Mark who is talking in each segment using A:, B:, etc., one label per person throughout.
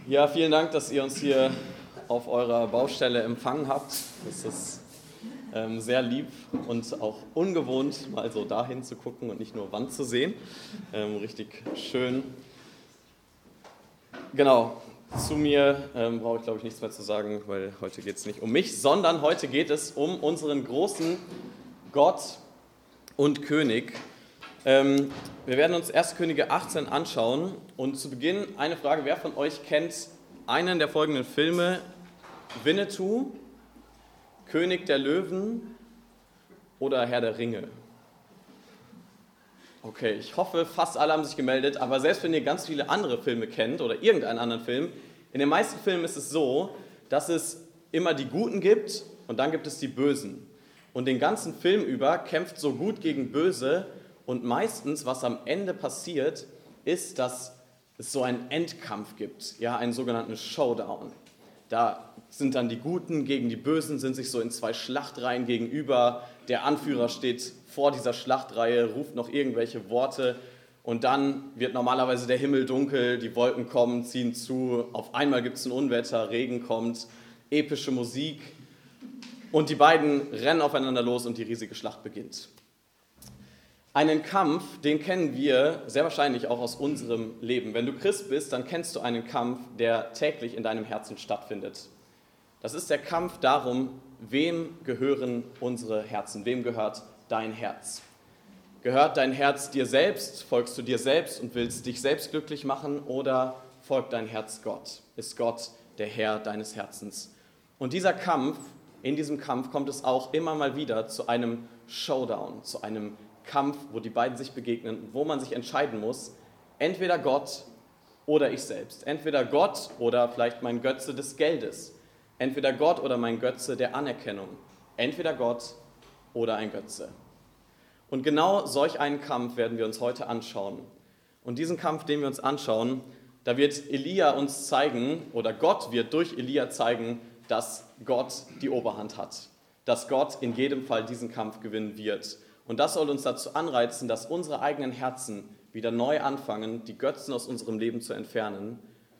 A: Ja, vielen Dank, dass ihr uns hier auf eurer Baustelle empfangen habt. Das ist sehr lieb und auch ungewohnt, mal so dahin zu gucken und nicht nur Wand zu sehen. Richtig schön. Genau, zu mir brauche ich, glaube ich, nichts mehr zu sagen, weil heute geht es nicht um mich, sondern heute geht es um unseren großen Gott und König. Wir werden uns 1. Könige 18 anschauen und zu Beginn eine Frage: Wer von euch kennt einen der folgenden Filme? Winnetou, König der Löwen oder Herr der Ringe? Okay, ich hoffe, fast alle haben sich gemeldet, aber selbst wenn ihr ganz viele andere Filme kennt oder irgendeinen anderen Film, in den meisten Filmen ist es so, dass es immer die Guten gibt und dann gibt es die Bösen. Und den ganzen Film über kämpft so Gut gegen Böse. Und meistens, was am Ende passiert, ist, dass es so einen Endkampf gibt, ja, einen sogenannten Showdown. Da sind dann die Guten gegen die Bösen, sind sich so in zwei Schlachtreihen gegenüber. Der Anführer steht vor dieser Schlachtreihe, ruft noch irgendwelche Worte und dann wird normalerweise der Himmel dunkel, die Wolken kommen, ziehen zu, auf einmal gibt es ein Unwetter, Regen kommt, epische Musik und die beiden rennen aufeinander los und die riesige Schlacht beginnt. Einen Kampf, den kennen wir sehr wahrscheinlich auch aus unserem Leben. Wenn du Christ bist, dann kennst du einen Kampf, der täglich in deinem Herzen stattfindet. Das ist der Kampf darum, wem gehören unsere Herzen, wem gehört dein Herz? Gehört dein Herz dir selbst, folgst du dir selbst und willst dich selbst glücklich machen, oder folgt dein Herz Gott? Ist Gott der Herr deines Herzens? Und dieser Kampf, in diesem Kampf kommt es auch immer mal wieder zu einem Showdown, zu einem Kampf, wo die beiden sich begegnen, wo man sich entscheiden muss, entweder Gott oder ich selbst. Entweder Gott oder vielleicht mein Götze des Geldes. Entweder Gott oder mein Götze der Anerkennung. Entweder Gott oder ein Götze. Und genau solch einen Kampf werden wir uns heute anschauen. Und diesen Kampf, den wir uns anschauen, da wird Elia uns zeigen, oder Gott wird durch Elia zeigen, dass Gott die Oberhand hat. Dass Gott in jedem Fall diesen Kampf gewinnen wird. Und das soll uns dazu anreizen, dass unsere eigenen Herzen wieder neu anfangen, die Götzen aus unserem Leben zu entfernen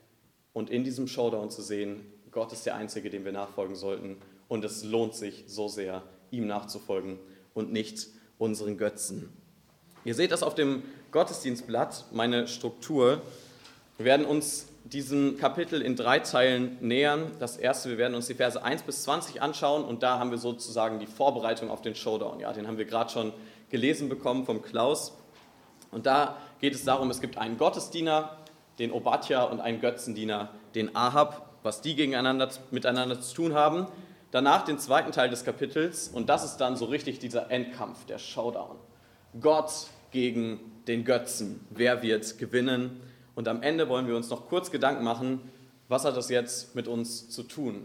A: und in diesem Showdown zu sehen, Gott ist der Einzige, dem wir nachfolgen sollten, und es lohnt sich so sehr, ihm nachzufolgen und nicht unseren Götzen. Ihr seht das auf dem Gottesdienstblatt, meine Struktur. Wir werden uns diesem Kapitel in 3 Teilen nähern. Das erste, wir werden uns die Verse 1 bis 20 anschauen und da haben wir sozusagen die Vorbereitung auf den Showdown. Ja, den haben wir gerade schon gelesen bekommen vom Klaus. Und da geht es darum, es gibt einen Gottesdiener, den Obadja, und einen Götzendiener, den Ahab, was die miteinander zu tun haben. Danach den zweiten Teil des Kapitels und das ist dann so richtig dieser Endkampf, der Showdown. Gott gegen den Götzen. Wer wird gewinnen? Und am Ende wollen wir uns noch kurz Gedanken machen, was hat das jetzt mit uns zu tun?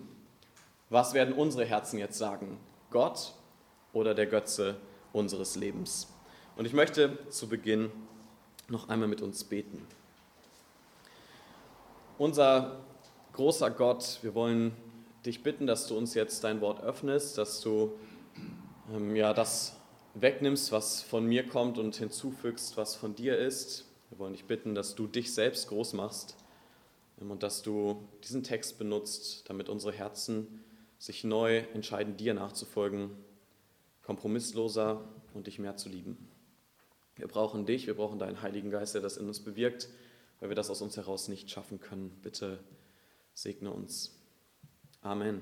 A: Was werden unsere Herzen jetzt sagen? Gott oder der Götze unseres Lebens? Und ich möchte zu Beginn noch einmal mit uns beten. Unser großer Gott, wir wollen dich bitten, dass du uns jetzt dein Wort öffnest, dass du das wegnimmst, was von mir kommt und hinzufügst, was von dir ist. Wir wollen dich bitten, dass du dich selbst groß machst und dass du diesen Text benutzt, damit unsere Herzen sich neu entscheiden, dir nachzufolgen, kompromissloser und dich mehr zu lieben. Wir brauchen dich, wir brauchen deinen Heiligen Geist, der das in uns bewirkt, weil wir das aus uns heraus nicht schaffen können. Bitte segne uns. Amen.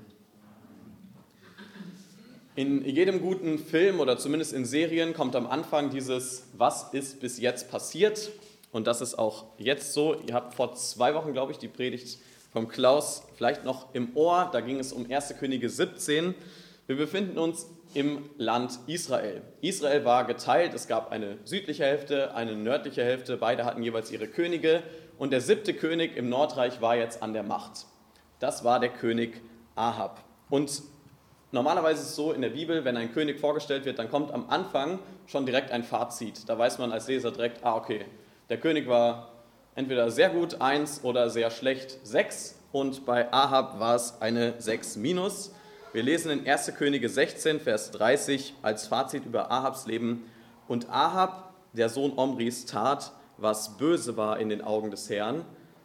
A: In jedem guten Film oder zumindest in Serien kommt am Anfang dieses "Was ist bis jetzt passiert?" Und das ist auch jetzt so. Ihr habt vor 2 Wochen, glaube ich, die Predigt vom Klaus vielleicht noch im Ohr. Da ging es um 1. Könige 17. Wir befinden uns im Land Israel. Israel war geteilt. Es gab eine südliche Hälfte, eine nördliche Hälfte. Beide hatten jeweils ihre Könige. Und der 7. König im Nordreich war jetzt an der Macht. Das war der König Ahab. Und normalerweise ist es so in der Bibel, wenn ein König vorgestellt wird, dann kommt am Anfang schon direkt ein Fazit. Da weiß man als Leser direkt, okay, der König war entweder sehr gut, 1, oder sehr schlecht, 6. Und bei Ahab war es eine 6 minus. Wir lesen in 1. Könige 16, Vers 30 als Fazit über Ahabs Leben. Und Ahab, der Sohn Omris, tat, was böse war in den Augen des Herrn,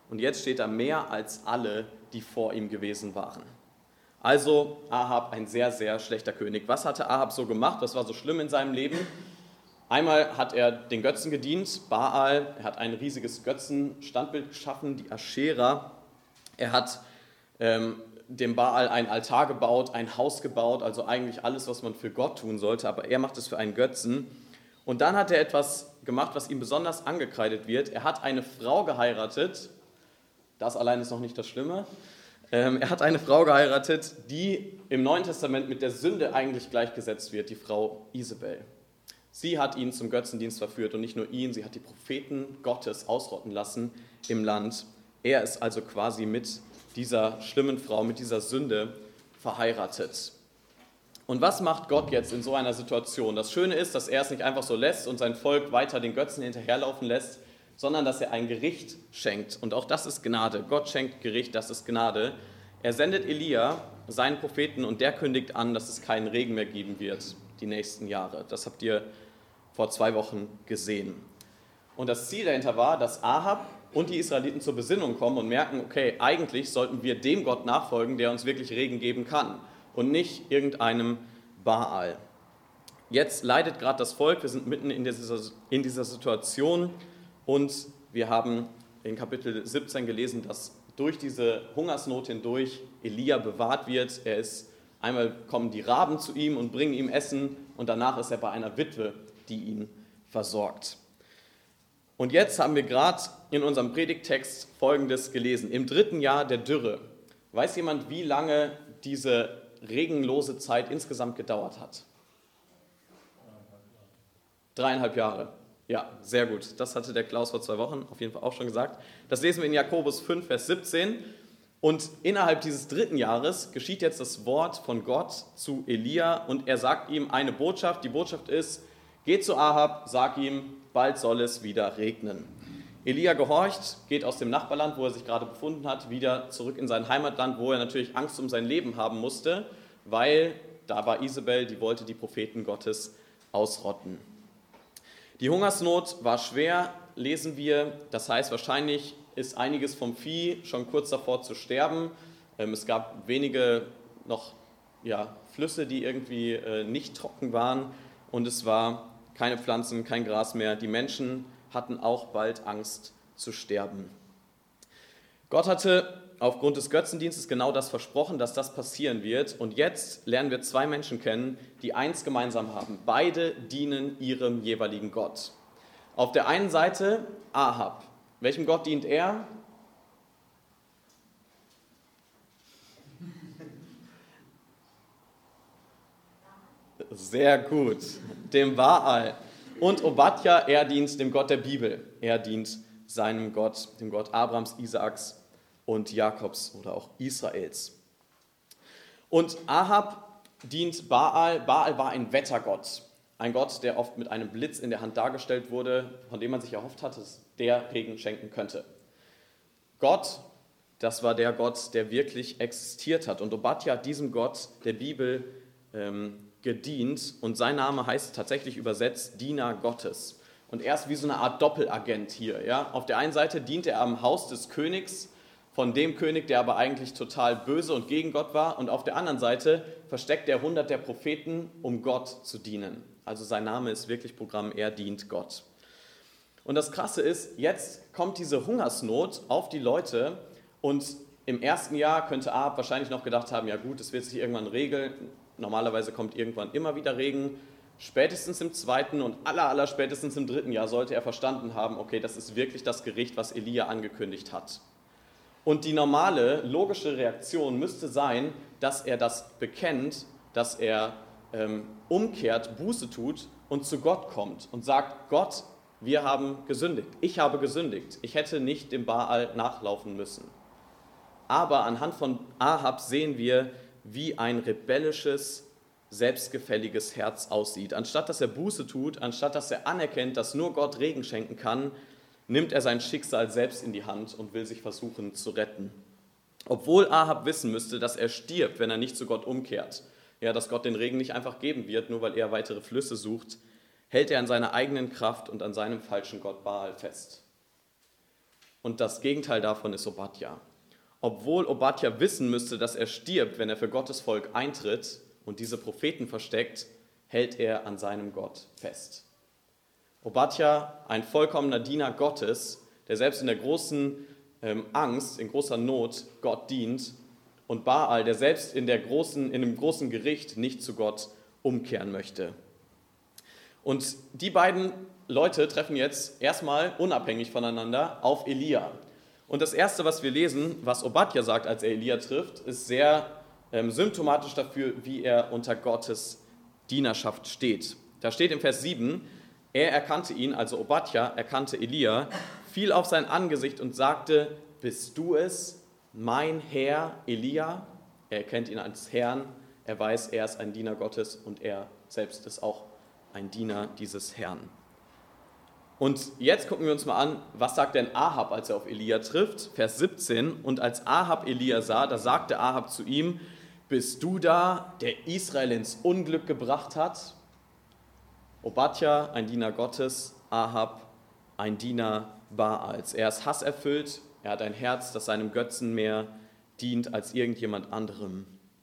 A: Und jetzt steht er mehr als alle, die vor ihm gewesen waren. Also Ahab ein sehr, sehr schlechter König. Was hatte Ahab so gemacht? Was war so schlimm in seinem Leben? Einmal hat er den Götzen gedient, Baal. Er hat ein riesiges Götzenstandbild geschaffen, die Aschera. Er hat dem Baal einen Altar gebaut, ein Haus gebaut, also eigentlich alles, was man für Gott tun sollte, aber er macht es für einen Götzen. Und dann hat er etwas gemacht, was ihm besonders angekreidet wird. Er hat eine Frau geheiratet, das allein ist noch nicht das Schlimme. Er hat eine Frau geheiratet, die im Neuen Testament mit der Sünde eigentlich gleichgesetzt wird, die Frau Isabel. Sie hat ihn zum Götzendienst verführt und nicht nur ihn, sie hat die Propheten Gottes ausrotten lassen im Land. Er ist also quasi mit dieser schlimmen Frau, mit dieser Sünde verheiratet. Und was macht Gott jetzt in so einer Situation? Das Schöne ist, dass er es nicht einfach so lässt und sein Volk weiter den Götzen hinterherlaufen lässt, sondern dass er ein Gericht schenkt. Und auch das ist Gnade. Gott schenkt Gericht, das ist Gnade. Er sendet Elia, seinen Propheten, und der kündigt an, dass es keinen Regen mehr geben wird die nächsten Jahre. Das habt ihr vor 2 Wochen gesehen. Und das Ziel dahinter war, dass Ahab und die Israeliten zur Besinnung kommen und merken, okay, eigentlich sollten wir dem Gott nachfolgen, der uns wirklich Regen geben kann und nicht irgendeinem Baal. Jetzt leidet gerade das Volk, wir sind mitten in dieser Situation und wir haben in Kapitel 17 gelesen, dass durch diese Hungersnot hindurch Elia bewahrt wird. Einmal kommen die Raben zu ihm und bringen ihm Essen und danach ist er bei einer Witwe, die ihn versorgt. Und jetzt haben wir gerade in unserem Predigttext Folgendes gelesen. Im 3. Jahr der Dürre. Weiß jemand, wie lange diese regenlose Zeit insgesamt gedauert hat? 3,5 Jahre. Ja, sehr gut. Das hatte der Klaus vor 2 Wochen auf jeden Fall auch schon gesagt. Das lesen wir in Jakobus 5, Vers 17. Und innerhalb dieses 3. Jahres geschieht jetzt das Wort von Gott zu Elia und er sagt ihm eine Botschaft. Die Botschaft ist, geh zu Ahab, sag ihm, bald soll es wieder regnen. Elia gehorcht, geht aus dem Nachbarland, wo er sich gerade befunden hat, wieder zurück in sein Heimatland, wo er natürlich Angst um sein Leben haben musste, weil da war Isabel, die wollte die Propheten Gottes ausrotten. Die Hungersnot war schwer, lesen wir, das heißt wahrscheinlich ist einiges vom Vieh schon kurz davor zu sterben. Es gab wenige noch Flüsse, die irgendwie nicht trocken waren und es war keine Pflanzen, kein Gras mehr. Die Menschen hatten auch bald Angst zu sterben. Gott hatte aufgrund des Götzendienstes genau das versprochen, dass das passieren wird. Und jetzt lernen wir 2 Menschen kennen, die eins gemeinsam haben. Beide dienen ihrem jeweiligen Gott. Auf der einen Seite Ahab. Welchem Gott dient er? Sehr gut, dem Baal. Und Obadja, er dient dem Gott der Bibel. Er dient seinem Gott, dem Gott Abrahams, Isaaks und Jakobs oder auch Israels. Und Ahab dient Baal. Baal war ein Wettergott. Ein Gott, der oft mit einem Blitz in der Hand dargestellt wurde, von dem man sich erhofft hat, dass der Regen schenken könnte. Gott, das war der Gott, der wirklich existiert hat. Und Obadja hat diesem Gott der Bibel gedient und sein Name heißt tatsächlich übersetzt Diener Gottes. Und er ist wie so eine Art Doppelagent hier. Ja? Auf der einen Seite dient er am Haus des Königs, von dem König, der aber eigentlich total böse und gegen Gott war. Und auf der anderen Seite versteckt er 100 der Propheten, um Gott zu dienen. Also sein Name ist wirklich Programm, er dient Gott. Und das Krasse ist, jetzt kommt diese Hungersnot auf die Leute und im 1. Jahr könnte Ahab wahrscheinlich noch gedacht haben, ja gut, es wird sich irgendwann regeln. Normalerweise kommt irgendwann immer wieder Regen. Spätestens im 2. und allerspätestens im 3. Jahr sollte er verstanden haben, okay, das ist wirklich das Gericht, was Elia angekündigt hat. Und die normale, logische Reaktion müsste sein, dass er das bekennt, dass er umkehrt, Buße tut und zu Gott kommt und sagt, Gott, wir haben gesündigt. Ich habe gesündigt. Ich hätte nicht dem Baal nachlaufen müssen. Aber anhand von Ahab sehen wir, wie ein rebellisches, selbstgefälliges Herz aussieht. Anstatt dass er Buße tut, anstatt dass er anerkennt, dass nur Gott Regen schenken kann, nimmt er sein Schicksal selbst in die Hand und will sich versuchen zu retten. Obwohl Ahab wissen müsste, dass er stirbt, wenn er nicht zu Gott umkehrt. Ja, dass Gott den Regen nicht einfach geben wird, nur weil er weitere Flüsse sucht, hält er an seiner eigenen Kraft und an seinem falschen Gott Baal fest. Und das Gegenteil davon ist Obadja. Obwohl Obadja wissen müsste, dass er stirbt, wenn er für Gottes Volk eintritt und diese Propheten versteckt, hält er an seinem Gott fest. Obadja, ein vollkommener Diener Gottes, der selbst in der großen Angst, in großer Not Gott dient, und Baal, der selbst in dem großen Gericht nicht zu Gott umkehren möchte. Und die beiden Leute treffen jetzt erstmal unabhängig voneinander auf Elia. Und das Erste, was wir lesen, was Obadja sagt, als er Elia trifft, ist sehr symptomatisch dafür, wie er unter Gottes Dienerschaft steht. Da steht im Vers 7, er erkannte ihn, also Obadja erkannte Elia, fiel auf sein Angesicht und sagte, bist du es, mein Herr Elia? Er erkennt ihn als Herrn, er weiß, er ist ein Diener Gottes und er selbst ist auch ein Diener dieses Herrn. Und jetzt gucken wir uns mal an, was sagt denn Ahab, als er auf Elia trifft? Vers 17, und als Ahab Elia sah, da sagte Ahab zu ihm, bist du da, der Israel ins Unglück gebracht hat? Obadja, ein Diener Gottes, Ahab, ein Diener Baals. Er ist hasserfüllt, er hat ein Herz, das seinem Götzen mehr dient als irgendjemand anderem.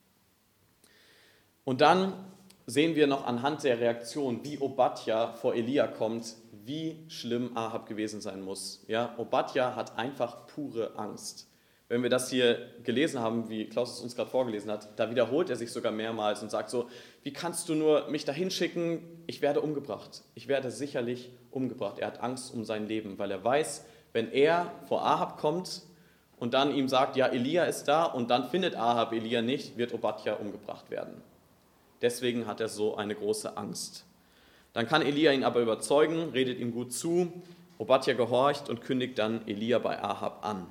A: Und dann sehen wir noch anhand der Reaktion, wie Obadja vor Elia kommt, wie schlimm Ahab gewesen sein muss. Ja, Obadja hat einfach pure Angst. Wenn wir das hier gelesen haben, wie Klaus es uns gerade vorgelesen hat, da wiederholt er sich sogar mehrmals und sagt so, wie kannst du nur mich dahin schicken? Ich werde umgebracht. Ich werde sicherlich umgebracht. Er hat Angst um sein Leben, weil er weiß, wenn er vor Ahab kommt und dann ihm sagt, ja, Elia ist da und dann findet Ahab Elia nicht, wird Obadja umgebracht werden. Deswegen hat er so eine große Angst. Dann kann Elia ihn aber überzeugen, redet ihm gut zu. Obadja gehorcht und kündigt dann Elia bei Ahab an.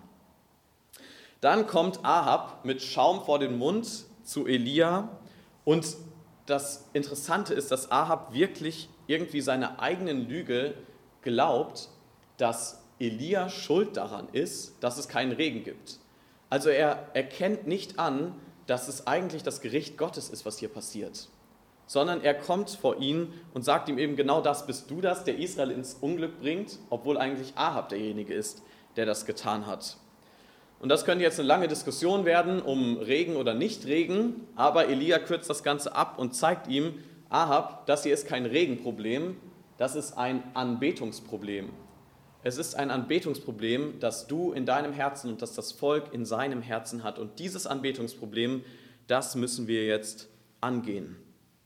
A: Dann kommt Ahab mit Schaum vor den Mund zu Elia und das Interessante ist, dass Ahab wirklich irgendwie seiner eigenen Lüge glaubt, dass Elia schuld daran ist, dass es keinen Regen gibt. Also er erkennt nicht an, dass es eigentlich das Gericht Gottes ist, was hier passiert, sondern er kommt vor ihn und sagt ihm eben genau das, bist du das, der Israel ins Unglück bringt, obwohl eigentlich Ahab derjenige ist, der das getan hat. Und das könnte jetzt eine lange Diskussion werden, um Regen oder nicht Regen, aber Elia kürzt das Ganze ab und zeigt ihm, Ahab, das hier ist kein Regenproblem, das ist ein Anbetungsproblem. Es ist ein Anbetungsproblem, das du in deinem Herzen und das das Volk in seinem Herzen hat. Und dieses Anbetungsproblem, das müssen wir jetzt angehen.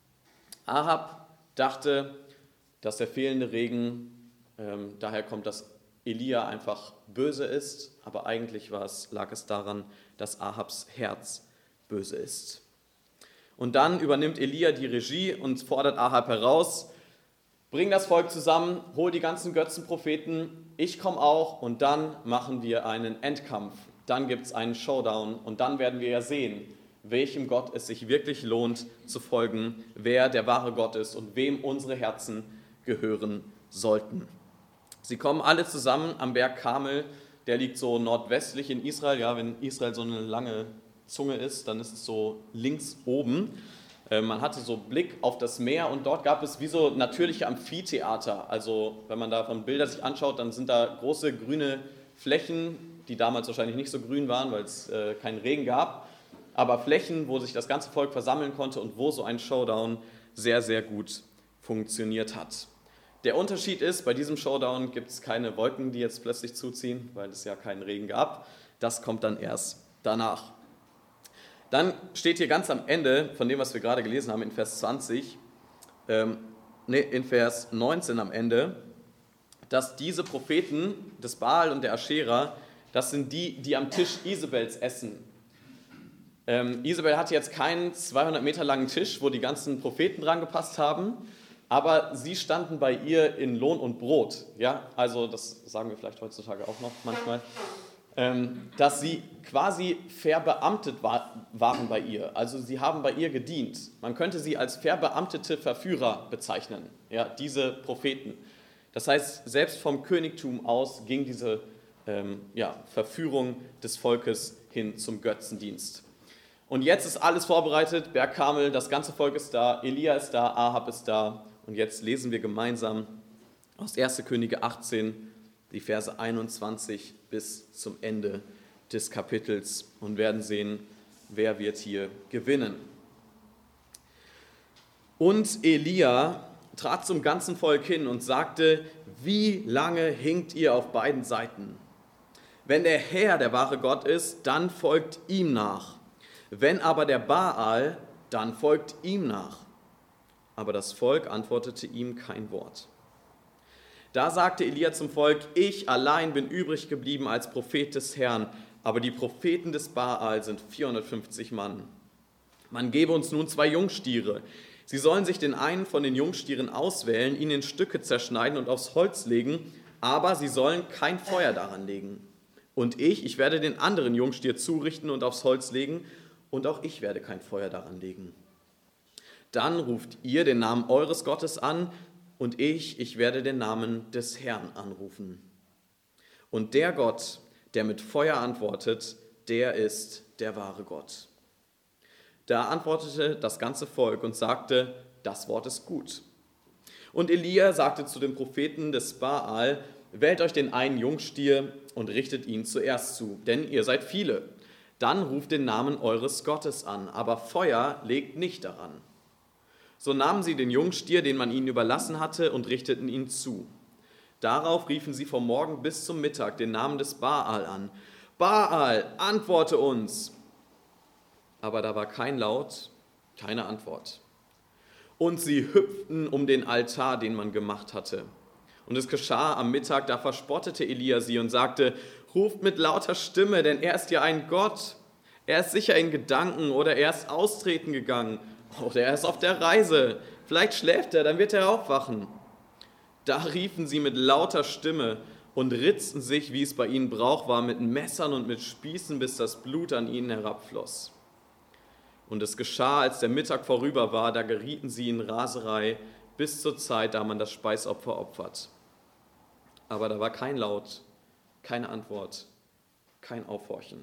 A: Ahab dachte, dass der fehlende Regen daher kommt, dass Elia einfach böse ist, aber eigentlich lag es daran, dass Ahabs Herz böse ist. Und dann übernimmt Elia die Regie und fordert Ahab heraus, bring das Volk zusammen, hol die ganzen Götzenpropheten, ich komme auch und dann machen wir einen Endkampf. Dann gibt es einen Showdown und dann werden wir ja sehen, welchem Gott es sich wirklich lohnt zu folgen, wer der wahre Gott ist und wem unsere Herzen gehören sollten. Sie kommen alle zusammen am Berg Karmel, der liegt so nordwestlich in Israel. Ja, wenn Israel so eine lange Zunge ist, dann ist es so links oben. Man hatte so Blick auf das Meer und dort gab es wie so natürliche Amphitheater. Also wenn man da von Bilder sich anschaut, dann sind da große grüne Flächen, die damals wahrscheinlich nicht so grün waren, weil es keinen Regen gab. Aber Flächen, wo sich das ganze Volk versammeln konnte und wo so ein Showdown sehr, sehr gut funktioniert hat. Der Unterschied ist, bei diesem Showdown gibt es keine Wolken, die jetzt plötzlich zuziehen, weil es ja keinen Regen gab. Das kommt dann erst danach. Dann steht hier ganz am Ende von dem, was wir gerade gelesen haben, in Vers 20, in Vers 19 am Ende, dass diese Propheten des Baal und der Aschera, das sind die am Tisch Isabels essen. Isabel hatte jetzt keinen 200 Meter langen Tisch, wo die ganzen Propheten dran gepasst haben, aber sie standen bei ihr in Lohn und Brot. Ja? Also das sagen wir vielleicht heutzutage auch noch manchmal. Dass sie quasi verbeamtet waren bei ihr. Also sie haben bei ihr gedient. Man könnte sie als verbeamtete Verführer bezeichnen, ja, diese Propheten. Das heißt, selbst vom Königtum aus ging diese Verführung des Volkes hin zum Götzendienst. Und jetzt ist alles vorbereitet, Berg Karmel, das ganze Volk ist da, Elia ist da, Ahab ist da. Und jetzt lesen wir gemeinsam aus 1. Könige 18, die Verse 21 bis zum Ende des Kapitels und werden sehen, wer wird hier gewinnen. Und Elia trat zum ganzen Volk hin und sagte: Wie lange hinkt ihr auf beiden Seiten? Wenn der Herr der wahre Gott ist, dann folgt ihm nach. Wenn aber der Baal, dann folgt ihm nach. Aber das Volk antwortete ihm kein Wort. Da sagte Elia zum Volk: Ich allein bin übrig geblieben als Prophet des Herrn, aber die Propheten des Baal sind 450 Mann. Man gebe uns nun 2 Jungstiere. Sie sollen sich den einen von den Jungstieren auswählen, ihn in Stücke zerschneiden und aufs Holz legen, aber sie sollen kein Feuer daran legen. Und ich werde den anderen Jungstier zurichten und aufs Holz legen, und auch ich werde kein Feuer daran legen. Dann ruft ihr den Namen eures Gottes an, und ich werde den Namen des Herrn anrufen. Und der Gott, der mit Feuer antwortet, der ist der wahre Gott. Da antwortete das ganze Volk und sagte: Das Wort ist gut. Und Elia sagte zu den Propheten des Baal: Wählt euch den einen Jungstier und richtet ihn zuerst zu, denn ihr seid viele. Dann ruft den Namen eures Gottes an, aber Feuer legt nicht daran. So nahmen sie den Jungstier, den man ihnen überlassen hatte, und richteten ihn zu. Darauf riefen sie vom Morgen bis zum Mittag den Namen des Baal an: Baal, antworte uns! Aber da war kein Laut, keine Antwort. Und sie hüpften um den Altar, den man gemacht hatte. Und es geschah am Mittag, da verspottete Elia sie und sagte: Ruft mit lauter Stimme, denn er ist ja ein Gott. Er ist sicher in Gedanken, oder er ist austreten gegangen, oder er ist auf der Reise. Vielleicht schläft er, dann wird er aufwachen. Da riefen sie mit lauter Stimme und ritzten sich, wie es bei ihnen Brauch war, mit Messern und mit Spießen, bis das Blut an ihnen herabfloss. Und es geschah, als der Mittag vorüber war, da gerieten sie in Raserei bis zur Zeit, da man das Speisopfer opfert. Aber da war kein Laut, keine Antwort, kein Aufhorchen.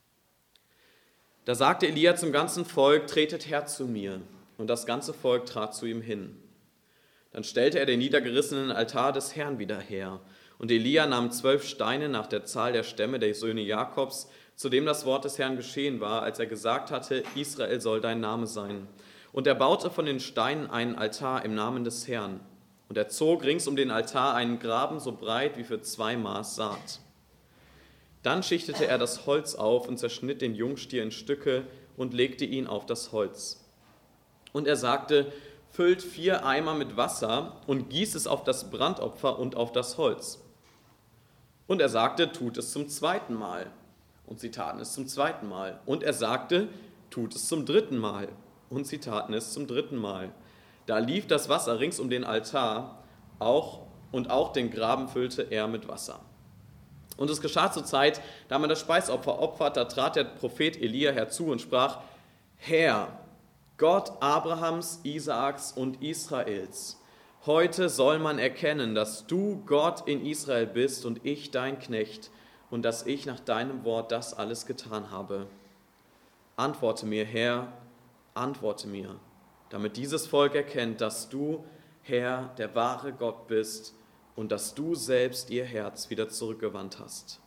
A: Da sagte Elia zum ganzen Volk: Tretet her zu mir. Und das ganze Volk trat zu ihm hin. Dann stellte er den niedergerissenen Altar des Herrn wieder her. Und Elia nahm 12 Steine nach der Zahl der Stämme der Söhne Jakobs, zu dem das Wort des Herrn geschehen war, als er gesagt hatte: Israel soll dein Name sein. Und er baute von den Steinen einen Altar im Namen des Herrn. Und er zog rings um den Altar einen Graben so breit wie für 2 Maß Saat. Dann schichtete er das Holz auf und zerschnitt den Jungstier in Stücke und legte ihn auf das Holz. Und er sagte: Füllt 4 Eimer mit Wasser und gießt es auf das Brandopfer und auf das Holz. Und er sagte: Tut es zum 2. Mal. Und sie taten es zum 2. Mal. Und er sagte: Tut es zum 3. Mal. Und sie taten es zum 3. Mal. Da lief das Wasser rings um den Altar, und auch den Graben füllte er mit Wasser. Und es geschah zur Zeit, da man das Speisopfer opfert, da trat der Prophet Elia herzu und sprach: Herr, Gott Abrahams, Isaaks und Israels, heute soll man erkennen, dass du Gott in Israel bist und ich dein Knecht, und dass ich nach deinem Wort das alles getan habe. Antworte mir, Herr, antworte mir, damit dieses Volk erkennt, dass du, Herr, der wahre Gott bist und dass du selbst ihr Herz wieder zurückgewandt hast.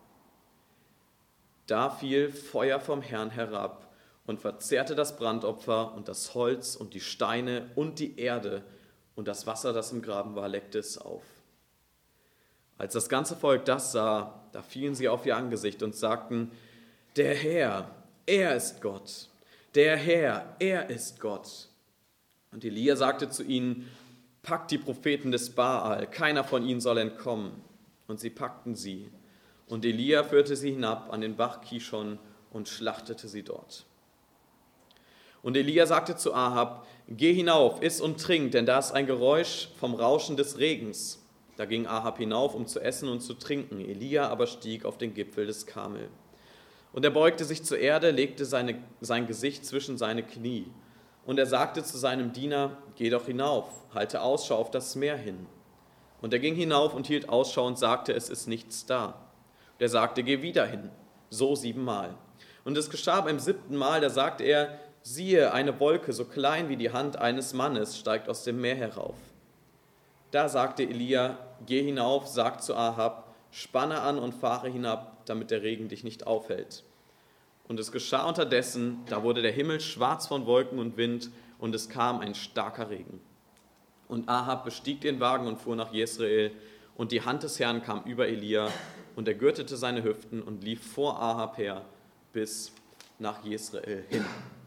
A: Da fiel Feuer vom Herrn herab und verzehrte das Brandopfer und das Holz und die Steine und die Erde, und das Wasser, das im Graben war, leckte es auf. Als das ganze Volk das sah, da fielen sie auf ihr Angesicht und sagten: Der Herr, er ist Gott. Der Herr, er ist Gott. Und Elia sagte zu ihnen: Packt die Propheten des Baal, keiner von ihnen soll entkommen. Und sie packten sie. Und Elia führte sie hinab an den Bach Kishon und schlachtete sie dort. Und Elia sagte zu Ahab: Geh hinauf, iss und trink, denn da ist ein Geräusch vom Rauschen des Regens. Da ging Ahab hinauf, um zu essen und zu trinken. Elia aber stieg auf den Gipfel des Karmel. Und er beugte sich zur Erde, legte sein Gesicht zwischen seine Knie. Und er sagte zu seinem Diener: Geh doch hinauf, halte Ausschau auf das Meer hin. Und er ging hinauf und hielt Ausschau und sagte: Es ist nichts da. Und er sagte: Geh wieder hin, so 7 Mal. Und es geschah beim 7. Mal, da sagte er: Siehe, eine Wolke, so klein wie die Hand eines Mannes, steigt aus dem Meer herauf. Da sagte Elia: Geh hinauf, sag zu Ahab: spanne an und fahre hinab, damit der Regen dich nicht aufhält. Und es geschah unterdessen, da wurde der Himmel schwarz von Wolken und Wind, und es kam ein starker Regen. Und Ahab bestieg den Wagen und fuhr nach Jezreel, und die Hand des Herrn kam über Elia, und er gürtete seine Hüften und lief vor Ahab her bis nach Jezreel hin.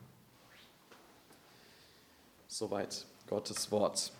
A: Soweit Gottes Wort.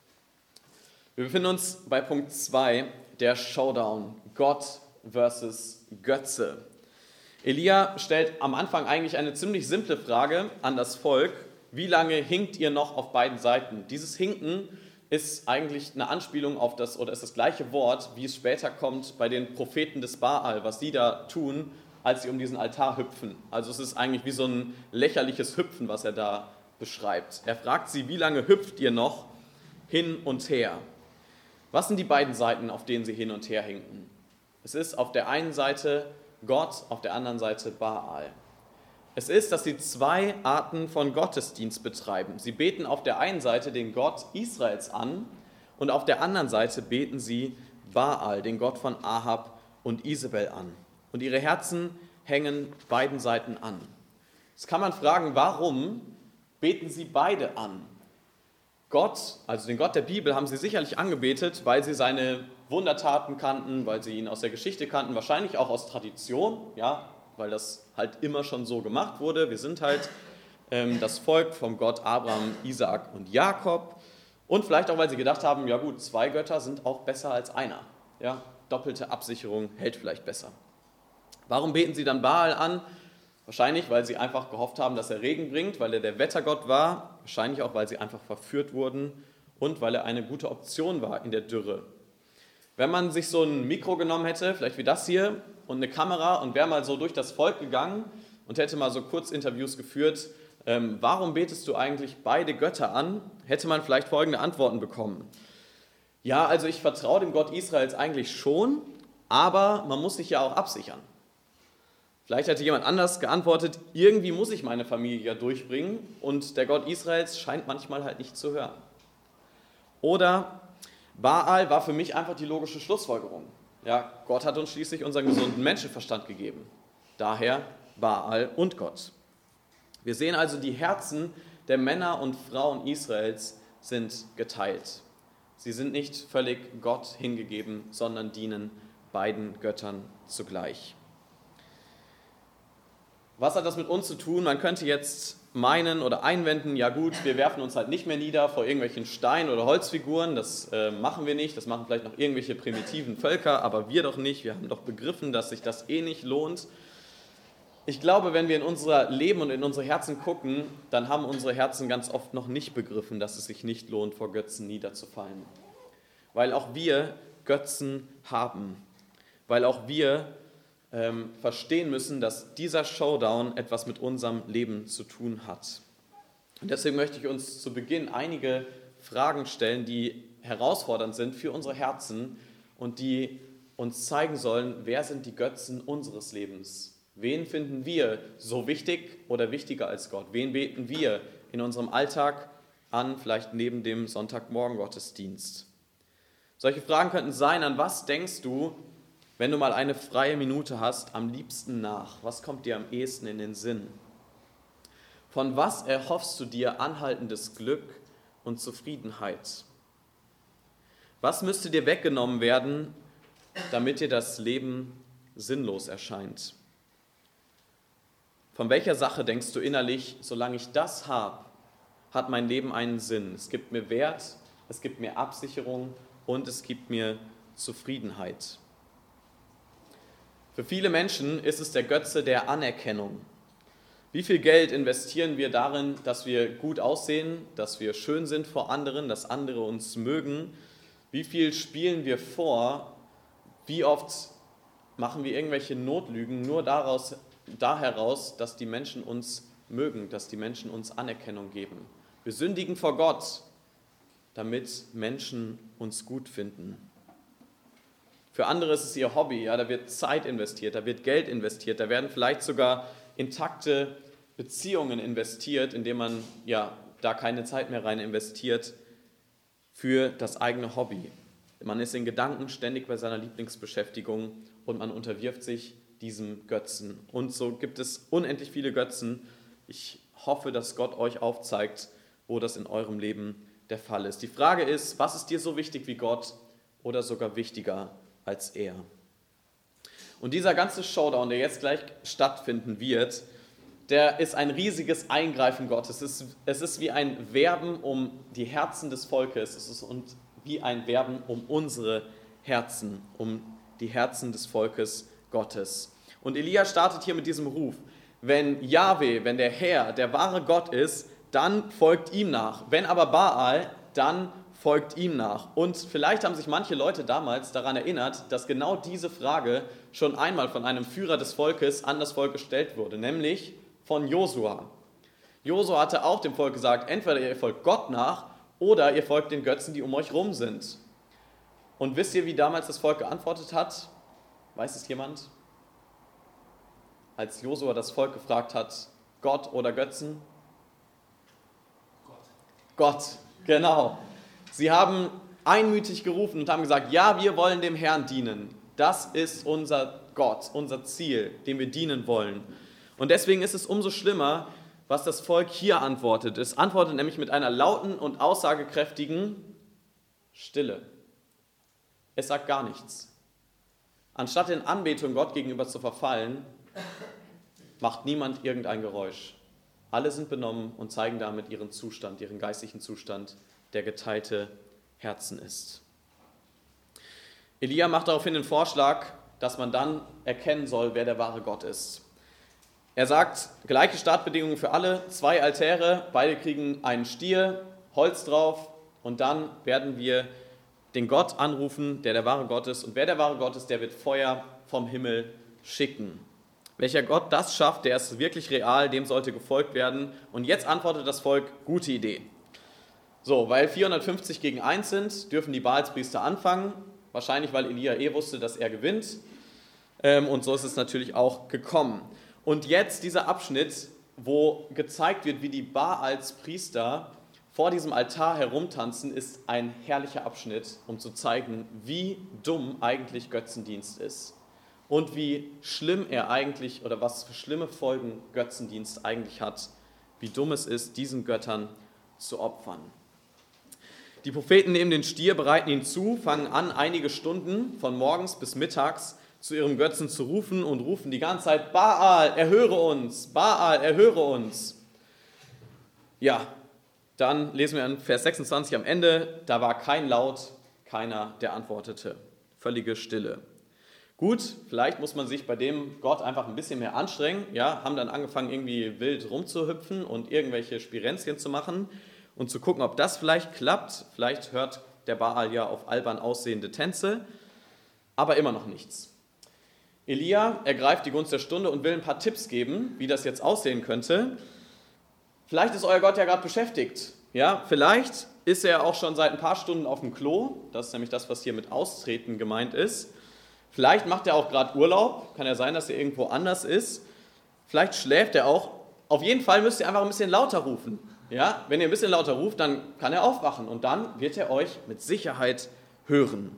A: Wir befinden uns bei Punkt 2, der Showdown, Gott versus Götze. Elia stellt am Anfang eigentlich eine ziemlich simple Frage an das Volk: Wie lange hinkt ihr noch auf beiden Seiten? Dieses Hinken ist eigentlich eine Anspielung auf das, oder ist das gleiche Wort, wie es später kommt bei den Propheten des Baal, was sie da tun, als sie um diesen Altar hüpfen. Also es ist eigentlich wie so ein lächerliches Hüpfen, was er da beschreibt. Er fragt sie: Wie lange hüpft ihr noch hin und her? Was sind die beiden Seiten, auf denen sie hin und her hinken? Es ist auf der einen Seite Gott, auf der anderen Seite Baal. Es ist, dass sie zwei Arten von Gottesdienst betreiben. Sie beten auf der einen Seite den Gott Israels an und auf der anderen Seite beten sie Baal, den Gott von Ahab und Isabel, an. Und ihre Herzen hängen beiden Seiten an. Jetzt kann man fragen, warum beten sie beide an? Gott, also den Gott der Bibel, haben sie sicherlich angebetet, weil sie seine Wundertaten kannten, weil sie ihn aus der Geschichte kannten, wahrscheinlich auch aus Tradition, ja, weil das halt immer schon so gemacht wurde. Wir sind halt das Volk vom Gott Abraham, Isaak und Jakob. Und vielleicht auch, weil sie gedacht haben, ja gut, zwei Götter sind auch besser als einer. Ja, doppelte Absicherung hält vielleicht besser. Warum beten sie dann Baal an? Wahrscheinlich, weil sie einfach gehofft haben, dass er Regen bringt, weil er der Wettergott war. Wahrscheinlich auch, weil sie einfach verführt wurden und weil er eine gute Option war in der Dürre. Wenn man sich so ein Mikro genommen hätte, vielleicht wie das hier, und eine Kamera und wäre mal so durch das Volk gegangen und hätte mal so Kurzinterviews geführt, warum betest du eigentlich beide Götter an, hätte man vielleicht folgende Antworten bekommen. Ja, also ich vertraue dem Gott Israels eigentlich schon, aber man muss sich ja auch absichern. Vielleicht hätte jemand anders geantwortet, irgendwie muss ich meine Familie ja durchbringen und der Gott Israels scheint manchmal halt nicht zu hören. Oder Baal war für mich einfach die logische Schlussfolgerung. Ja, Gott hat uns schließlich unseren gesunden Menschenverstand gegeben. Daher Baal und Gott. Wir sehen also, die Herzen der Männer und Frauen Israels sind geteilt. Sie sind nicht völlig Gott hingegeben, sondern dienen beiden Göttern zugleich. Was hat das mit uns zu tun? Man könnte jetzt meinen oder einwenden, ja gut, wir werfen uns halt nicht mehr nieder vor irgendwelchen Stein- oder Holzfiguren, das machen wir nicht, das machen vielleicht noch irgendwelche primitiven Völker, aber wir doch nicht, wir haben doch begriffen, dass sich das eh nicht lohnt. Ich glaube, wenn wir in unser Leben und in unsere Herzen gucken, dann haben unsere Herzen ganz oft noch nicht begriffen, dass es sich nicht lohnt, vor Götzen niederzufallen. Weil auch wir Götzen haben, weil auch wir verstehen müssen, dass dieser Showdown etwas mit unserem Leben zu tun hat. Und deswegen möchte ich uns zu Beginn einige Fragen stellen, die herausfordernd sind für unsere Herzen und die uns zeigen sollen, wer sind die Götzen unseres Lebens? Wen finden wir so wichtig oder wichtiger als Gott? Wen beten wir in unserem Alltag an, vielleicht neben dem Sonntagmorgen-Gottesdienst? Solche Fragen könnten sein: An was denkst du, wenn du mal eine freie Minute hast, am liebsten nach? Was kommt dir am ehesten in den Sinn? Von was erhoffst du dir anhaltendes Glück und Zufriedenheit? Was müsste dir weggenommen werden, damit dir das Leben sinnlos erscheint? Von welcher Sache denkst du innerlich, solange ich das habe, hat mein Leben einen Sinn? Es gibt mir Wert, es gibt mir Absicherung und es gibt mir Zufriedenheit. Für viele Menschen ist es der Götze der Anerkennung. Wie viel Geld investieren wir darin, dass wir gut aussehen, dass wir schön sind vor anderen, dass andere uns mögen? Wie viel spielen wir vor? Wie oft machen wir irgendwelche Notlügen nur da heraus, dass die Menschen uns mögen, dass die Menschen uns Anerkennung geben? Wir sündigen vor Gott, damit Menschen uns gut finden. Für andere ist es ihr Hobby, ja, da wird Zeit investiert, da wird Geld investiert, da werden vielleicht sogar intakte Beziehungen investiert, indem man ja da keine Zeit mehr rein investiert für das eigene Hobby. Man ist in Gedanken ständig bei seiner Lieblingsbeschäftigung und man unterwirft sich diesem Götzen. Und so gibt es unendlich viele Götzen. Ich hoffe, dass Gott euch aufzeigt, wo das in eurem Leben der Fall ist. Die Frage ist, was ist dir so wichtig wie Gott oder sogar wichtiger als er? Und dieser ganze Showdown, der jetzt gleich stattfinden wird, der ist ein riesiges Eingreifen Gottes. Es ist wie ein Werben um die Herzen des Volkes. Es ist wie ein Werben um unsere Herzen, um die Herzen des Volkes Gottes. Und Elia startet hier mit diesem Ruf: Wenn Jahwe, wenn der Herr der wahre Gott ist, dann folgt ihm nach. Wenn aber Baal, dann folgt ihm nach. Und vielleicht haben sich manche Leute damals daran erinnert, dass genau diese Frage schon einmal von einem Führer des Volkes an das Volk gestellt wurde, nämlich von Josua. Josua hatte auch dem Volk gesagt, entweder ihr folgt Gott nach oder ihr folgt den Götzen, die um euch rum sind. Und wisst ihr, wie damals das Volk geantwortet hat? Weiß es jemand? Als Josua das Volk gefragt hat, Gott oder Götzen? Gott, genau. Sie haben einmütig gerufen und haben gesagt, ja, wir wollen dem Herrn dienen. Das ist unser Gott, unser Ziel, dem wir dienen wollen. Und deswegen ist es umso schlimmer, was das Volk hier antwortet. Es antwortet nämlich mit einer lauten und aussagekräftigen Stille. Es sagt gar nichts. Anstatt in Anbetung Gott gegenüber zu verfallen, macht niemand irgendein Geräusch. Alle sind benommen und zeigen damit ihren Zustand, ihren geistlichen Zustand, der geteilte Herzen ist. Elia macht daraufhin den Vorschlag, dass man dann erkennen soll, wer der wahre Gott ist. Er sagt, gleiche Startbedingungen für alle, 2 Altäre, beide kriegen einen Stier, Holz drauf und dann werden wir den Gott anrufen, der wahre Gott ist. Und wer der wahre Gott ist, der wird Feuer vom Himmel schicken. Welcher Gott das schafft, der ist wirklich real, dem sollte gefolgt werden. Und jetzt antwortet das Volk, gute Idee. So, weil 450 gegen 1 sind, dürfen die Baalspriester anfangen. Wahrscheinlich, weil Elia wusste, dass er gewinnt. Und so ist es natürlich auch gekommen. Und jetzt dieser Abschnitt, wo gezeigt wird, wie die Baalspriester vor diesem Altar herumtanzen, ist ein herrlicher Abschnitt, um zu zeigen, wie dumm eigentlich Götzendienst ist. Und wie schlimm er eigentlich, oder was für schlimme Folgen Götzendienst eigentlich hat, wie dumm es ist, diesen Göttern zu opfern. Die Propheten nehmen den Stier, bereiten ihn zu, fangen an, einige Stunden von morgens bis mittags zu ihrem Götzen zu rufen und rufen die ganze Zeit, Baal, erhöre uns, Baal, erhöre uns. Ja, dann lesen wir in Vers 26 am Ende, da war kein Laut, keiner, der antwortete. Völlige Stille. Gut, vielleicht muss man sich bei dem Gott einfach ein bisschen mehr anstrengen, ja, haben dann angefangen irgendwie wild rumzuhüpfen und irgendwelche Spirenzchen zu machen und zu gucken, ob das vielleicht klappt. Vielleicht hört der Baal ja auf albern aussehende Tänze, aber immer noch nichts. Elia ergreift die Gunst der Stunde und will ein paar Tipps geben, wie das jetzt aussehen könnte. Vielleicht ist euer Gott ja gerade beschäftigt, ja, vielleicht ist er auch schon seit ein paar Stunden auf dem Klo, das ist nämlich das, was hier mit Austreten gemeint ist. Vielleicht macht er auch gerade Urlaub, kann ja sein, dass er irgendwo anders ist. Vielleicht schläft er auch. Auf jeden Fall müsst ihr einfach ein bisschen lauter rufen. Ja? Wenn ihr ein bisschen lauter ruft, dann kann er aufwachen und dann wird er euch mit Sicherheit hören.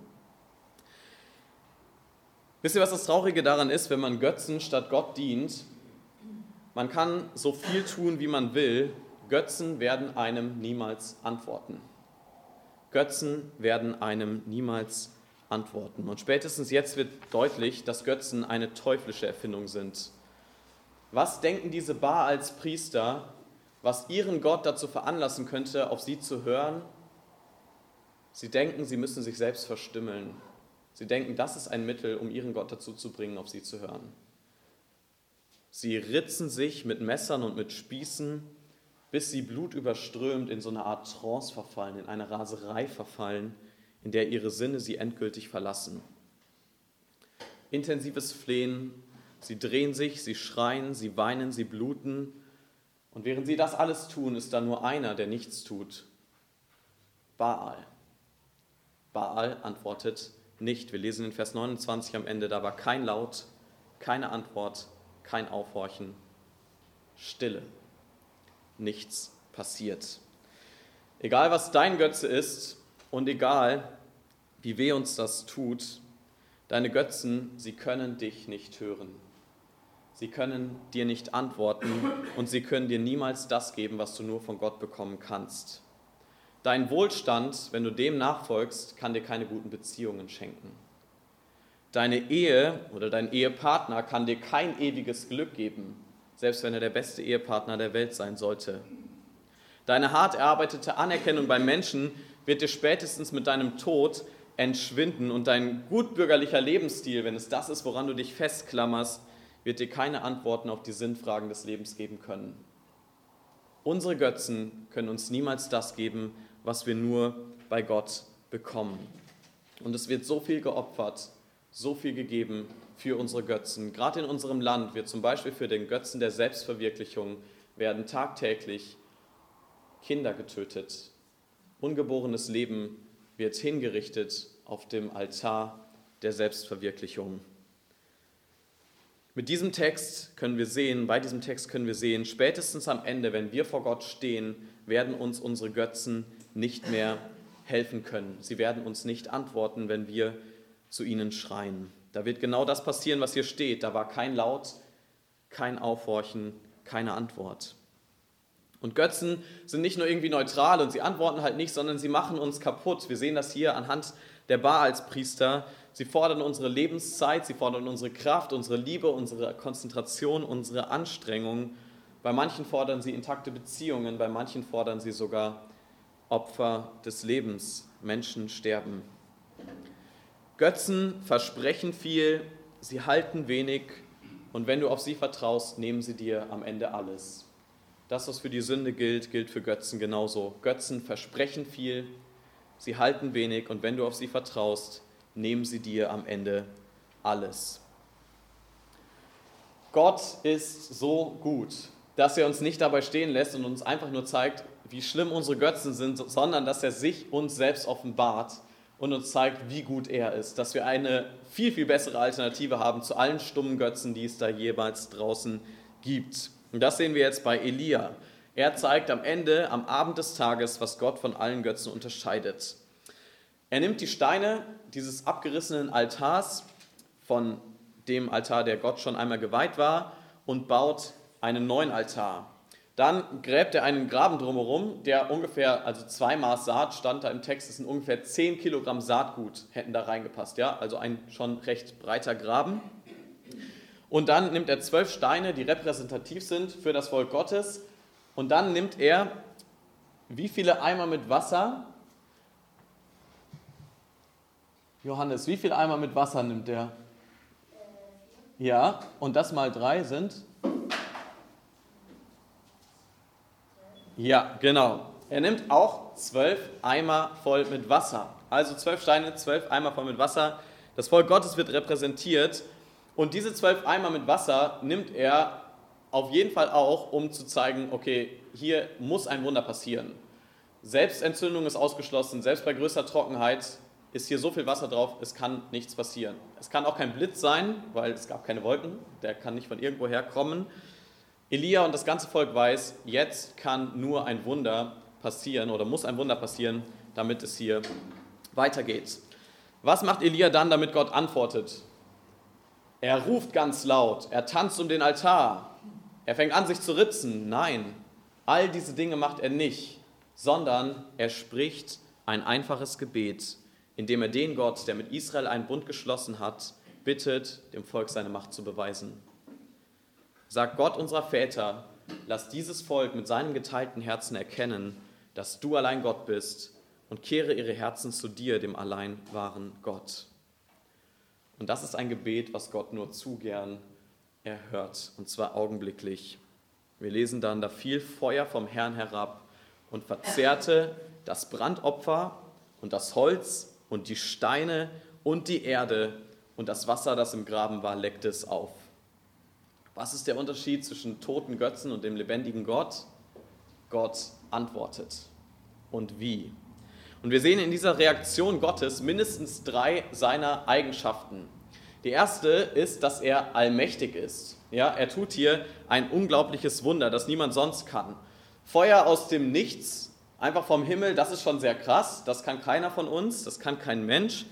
A: Wisst ihr, was das Traurige daran ist, wenn man Götzen statt Gott dient? Man kann so viel tun, wie man will. Götzen werden einem niemals antworten. Götzen werden einem niemals antworten. Und spätestens jetzt wird deutlich, dass Götzen eine teuflische Erfindung sind. Was denken diese Baalspriester, was ihren Gott dazu veranlassen könnte, auf sie zu hören? Sie denken, sie müssen sich selbst verstümmeln. Sie denken, das ist ein Mittel, um ihren Gott dazu zu bringen, auf sie zu hören. Sie ritzen sich mit Messern und mit Spießen, bis sie blutüberströmt in so eine Art Trance verfallen, in eine Raserei verfallen, in der ihre Sinne sie endgültig verlassen. Intensives Flehen, sie drehen sich, sie schreien, sie weinen, sie bluten. Und während sie das alles tun, ist da nur einer, der nichts tut. Baal. Baal antwortet nicht. Wir lesen in Vers 29 am Ende, da war kein Laut, keine Antwort, kein Aufhorchen, Stille. Nichts passiert. Egal, was dein Götze ist und egal, wie weh uns das tut. Deine Götzen, sie können dich nicht hören. Sie können dir nicht antworten und sie können dir niemals das geben, was du nur von Gott bekommen kannst. Dein Wohlstand, wenn du dem nachfolgst, kann dir keine guten Beziehungen schenken. Deine Ehe oder dein Ehepartner kann dir kein ewiges Glück geben, selbst wenn er der beste Ehepartner der Welt sein sollte. Deine hart erarbeitete Anerkennung beim Menschen wird dir spätestens mit deinem Tod entschwinden und dein gutbürgerlicher Lebensstil, wenn es das ist, woran du dich festklammerst, wird dir keine Antworten auf die Sinnfragen des Lebens geben können. Unsere Götzen können uns niemals das geben, was wir nur bei Gott bekommen. Und es wird so viel geopfert, so viel gegeben für unsere Götzen. Gerade in unserem Land wird zum Beispiel für den Götzen der Selbstverwirklichung werden tagtäglich Kinder getötet. Ungeborenes Leben wird hingerichtet auf dem Altar der Selbstverwirklichung. Bei diesem Text können wir sehen, spätestens am Ende, wenn wir vor Gott stehen, werden uns unsere Götzen nicht mehr helfen können. Sie werden uns nicht antworten, wenn wir zu ihnen schreien. Da wird genau das passieren, was hier steht. Da war kein Laut, kein Aufhorchen, keine Antwort. Und Götzen sind nicht nur irgendwie neutral und sie antworten halt nicht, sondern sie machen uns kaputt. Wir sehen das hier anhand der Baalspriester. Sie fordern unsere Lebenszeit, sie fordern unsere Kraft, unsere Liebe, unsere Konzentration, unsere Anstrengung. Bei manchen fordern sie intakte Beziehungen, bei manchen fordern sie sogar Opfer des Lebens. Menschen sterben. Götzen versprechen viel, sie halten wenig und wenn du auf sie vertraust, nehmen sie dir am Ende alles. Das, was für die Sünde gilt, gilt für Götzen genauso. Götzen versprechen viel, sie halten wenig und wenn du auf sie vertraust, nehmen sie dir am Ende alles. Gott ist so gut, dass er uns nicht dabei stehen lässt und uns einfach nur zeigt, wie schlimm unsere Götzen sind, sondern dass er sich uns selbst offenbart und uns zeigt, wie gut er ist, dass wir eine viel, viel bessere Alternative haben zu allen stummen Götzen, die es da jeweils draußen gibt. Und das sehen wir jetzt bei Elia. Er zeigt am Ende, am Abend des Tages, was Gott von allen Götzen unterscheidet. Er nimmt die Steine dieses abgerissenen Altars, von dem Altar, der Gott schon einmal geweiht war, und baut einen neuen Altar. Dann gräbt er einen Graben drumherum, der ungefähr, also 2 Maß Saat, stand da im Text, das sind ungefähr 10 Kilogramm Saatgut, hätten da reingepasst. Ja? Also ein schon recht breiter Graben. Und dann nimmt er 12 Steine, die repräsentativ sind für das Volk Gottes. Und dann nimmt er wie viele Eimer mit Wasser? Johannes, wie viele Eimer mit Wasser nimmt er? Ja, und das mal 3 sind? Ja, genau. Er nimmt auch 12 Eimer voll mit Wasser. Also 12 Steine, 12 Eimer voll mit Wasser. Das Volk Gottes wird repräsentiert. Und diese 12 Eimer mit Wasser nimmt er auf jeden Fall auch, um zu zeigen, okay, hier muss ein Wunder passieren. Selbstentzündung ist ausgeschlossen, selbst bei größter Trockenheit ist hier so viel Wasser drauf, es kann nichts passieren. Es kann auch kein Blitz sein, weil es gab keine Wolken, der kann nicht von irgendwoher kommen. Elia und das ganze Volk weiß, jetzt kann nur ein Wunder passieren oder muss ein Wunder passieren, damit es hier weitergeht. Was macht Elia dann, damit Gott antwortet? Er ruft ganz laut, er tanzt um den Altar, er fängt an, sich zu ritzen. Nein, all diese Dinge macht er nicht, sondern er spricht ein einfaches Gebet, indem er den Gott, der mit Israel einen Bund geschlossen hat, bittet, dem Volk seine Macht zu beweisen. Sagt Gott unserer Väter, lass dieses Volk mit seinem geteilten Herzen erkennen, dass du allein Gott bist und kehre ihre Herzen zu dir, dem allein wahren Gott. Und das ist ein Gebet, was Gott nur zu gern erhört, und zwar augenblicklich. Wir lesen dann, da fiel Feuer vom Herrn herab und verzehrte das Brandopfer und das Holz und die Steine und die Erde und das Wasser, das im Graben war, leckte es auf. Was ist der Unterschied zwischen toten Götzen und dem lebendigen Gott? Gott antwortet. Und wie? Und wir sehen in dieser Reaktion Gottes mindestens 3 seiner Eigenschaften. Die erste ist, dass er allmächtig ist. Ja, er tut hier ein unglaubliches Wunder, das niemand sonst kann. Feuer aus dem Nichts, einfach vom Himmel, das ist schon sehr krass, das kann keiner von uns, das kann kein Mensch.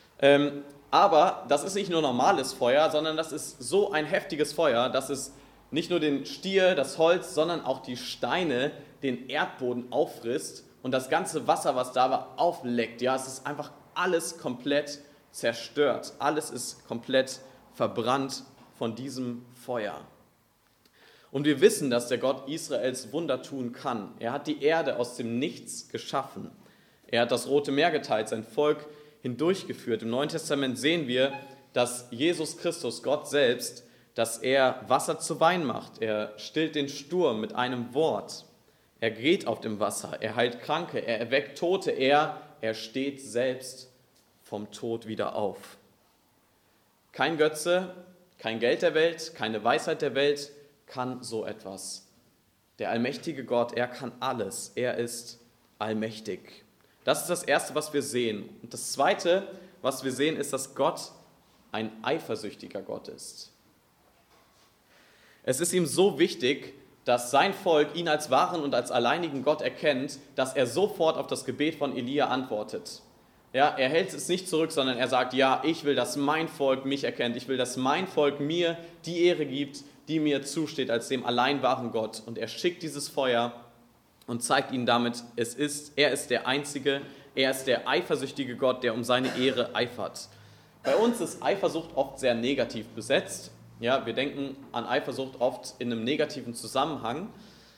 A: Aber das ist nicht nur normales Feuer, sondern das ist so ein heftiges Feuer, dass es nicht nur den Stier, das Holz, sondern auch die Steine, den Erdboden auffrisst und das ganze Wasser, was da war, aufleckt. Ja, es ist einfach alles komplett zerstört. Alles ist komplett verbrannt von diesem Feuer. Und wir wissen, dass der Gott Israels Wunder tun kann. Er hat die Erde aus dem Nichts geschaffen. Er hat das Rote Meer geteilt, sein Volk hindurchgeführt. Im Neuen Testament sehen wir, dass Jesus Christus, Gott selbst, dass er Wasser zu Wein macht. Er stillt den Sturm mit einem Wort. Er geht auf dem Wasser. Er heilt Kranke. Er erweckt Tote. Er steht selbst vom Tod wieder auf. Kein Götze, kein Geld der Welt, keine Weisheit der Welt kann so etwas. Der allmächtige Gott, er kann alles. Er ist allmächtig. Das ist das Erste, was wir sehen. Und das Zweite, was wir sehen, ist, dass Gott ein eifersüchtiger Gott ist. Es ist ihm so wichtig, dass sein Volk ihn als wahren und als alleinigen Gott erkennt, dass er sofort auf das Gebet von Elia antwortet. Ja, er hält es nicht zurück, sondern er sagt, ja, ich will, dass mein Volk mich erkennt. Ich will, dass mein Volk mir die Ehre gibt, die mir zusteht als dem allein wahren Gott. Und er schickt dieses Feuer und zeigt ihnen damit, er ist der Einzige, er ist der eifersüchtige Gott, der um seine Ehre eifert. Bei uns ist Eifersucht oft sehr negativ besetzt. Ja, wir denken an Eifersucht oft in einem negativen Zusammenhang.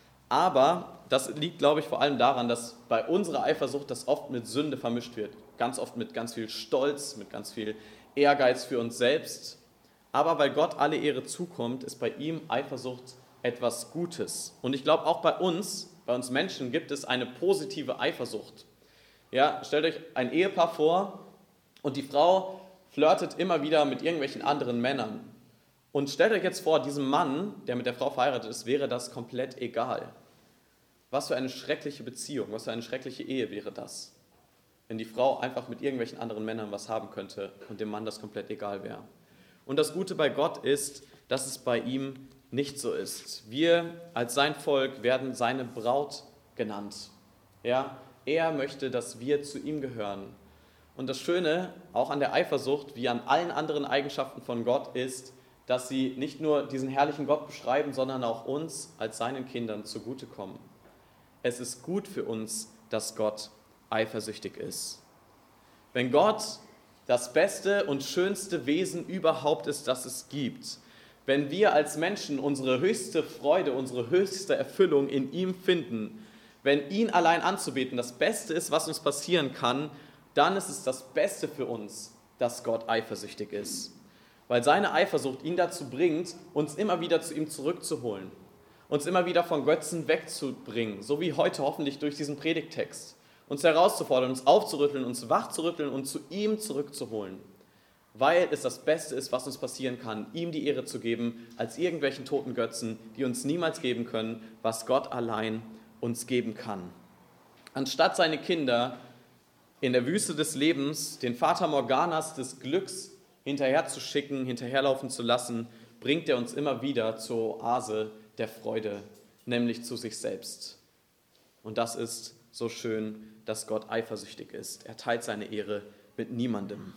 A: Aber das liegt, glaube ich, vor allem daran, dass bei unserer Eifersucht das oft mit Sünde vermischt wird. Ganz oft mit ganz viel Stolz, mit ganz viel Ehrgeiz für uns selbst. Aber weil Gott alle Ehre zukommt, ist bei ihm Eifersucht etwas Gutes. Und ich glaube, auch bei uns Menschen gibt es eine positive Eifersucht. Ja, stellt euch ein Ehepaar vor und die Frau flirtet immer wieder mit irgendwelchen anderen Männern. Und stellt euch jetzt vor, diesem Mann, der mit der Frau verheiratet ist, wäre das komplett egal. Was für eine schreckliche Beziehung, was für eine schreckliche Ehe wäre das, wenn die Frau einfach mit irgendwelchen anderen Männern was haben könnte und dem Mann das komplett egal wäre. Und das Gute bei Gott ist, dass es bei ihm nicht so ist. Wir als sein Volk werden seine Braut genannt. Ja, er möchte, dass wir zu ihm gehören. Und das Schöne, auch an der Eifersucht, wie an allen anderen Eigenschaften von Gott, ist, dass sie nicht nur diesen herrlichen Gott beschreiben, sondern auch uns als seinen Kindern zugutekommen. Es ist gut für uns, dass Gott eifersüchtig ist. Wenn Gott das beste und schönste Wesen überhaupt ist, das es gibt, wenn wir als Menschen unsere höchste Freude, unsere höchste Erfüllung in ihm finden, wenn ihn allein anzubeten das Beste ist, was uns passieren kann, dann ist es das Beste für uns, dass Gott eifersüchtig ist. Weil seine Eifersucht ihn dazu bringt, uns immer wieder zu ihm zurückzuholen, uns immer wieder von Götzen wegzubringen, so wie heute hoffentlich durch diesen Predigttext, uns herauszufordern, uns aufzurütteln, uns wachzurütteln und zu ihm zurückzuholen, weil es das Beste ist, was uns passieren kann, ihm die Ehre zu geben, als irgendwelchen toten Götzen, die uns niemals geben können, was Gott allein uns geben kann. Anstatt seine Kinder in der Wüste des Lebens, den Fata Morganas des Glücks hinterherzuschicken, hinterherlaufen zu lassen, bringt er uns immer wieder zur Oase der Freude, nämlich zu sich selbst. Und das ist so schön, dass Gott eifersüchtig ist. Er teilt seine Ehre mit niemandem.